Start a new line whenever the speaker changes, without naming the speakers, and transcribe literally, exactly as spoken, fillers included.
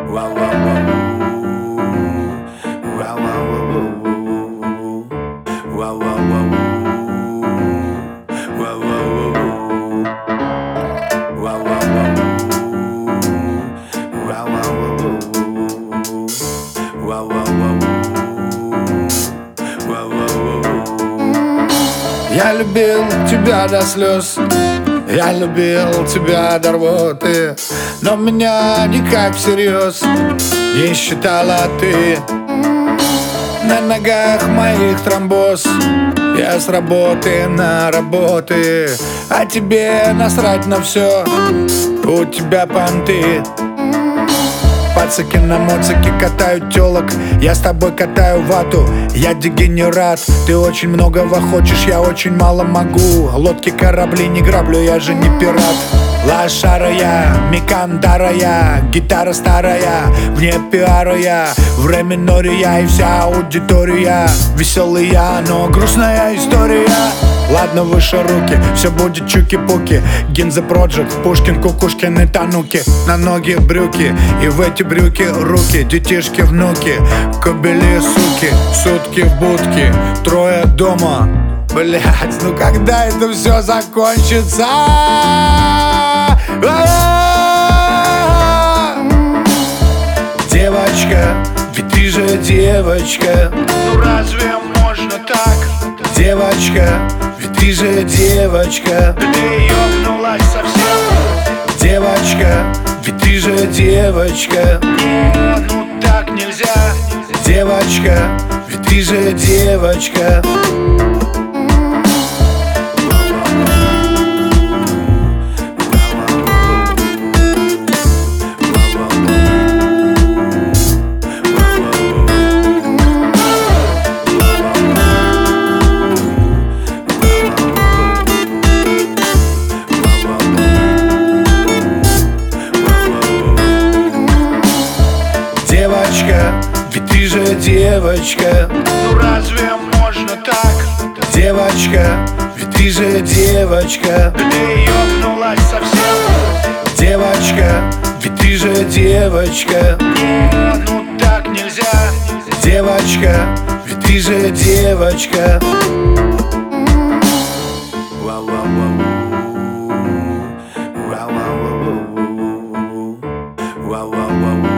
Wow, wow, wow. Wow, wow, wow. Wow, wow, wow. Wow, wow, wow. Wow, wow, wow. Wow, wow, wow. Wow, wow, wow. Wow, wow, wow.
Я любил тебя до слез, я любил тебя до рвоты, но меня никак всерьез не считала ты. На ногах моих тромбоз, я с работы на работы, а тебе насрать на все, у тебя понты. Пацаки на моцике катают телок, я с тобой катаю вату. Я дегенерат, ты очень многого хочешь, я очень мало могу. Лодки, корабли не граблю, я же не пират. Лошара я, Микандара я, гитара старая, вне пиара я, в ре миноре я и вся аудитория. Веселый я, но грустная история. Ладно, выше руки, все будет чуки-пуки. Гинза Проджект, Пушкин, Кукушкин и Тануки. На ноги брюки, и в эти брюки руки. Детишки, внуки, кобели, суки. Сутки в будке, трое дома. Блять, ну когда это все закончится? Девочка, ведь ты же девочка.
Ну разве можно так?
Девочка, ведь ты же девочка.
Да ты ёбнулась совсем.
Девочка, ведь ты же девочка.
Не, ну так нельзя.
Девочка, ведь ты же девочка. Девочка, ведь ты же девочка.
Ну разве можно так?
Девочка, ведь ты же девочка.
Да ты ёбнулась совсем.
Девочка, ведь ты же девочка.
Не, ну так нельзя.
Девочка, ведь ты же девочка.
Wow, wow, wow. Wow, wow, wow. Wow, wow, wow.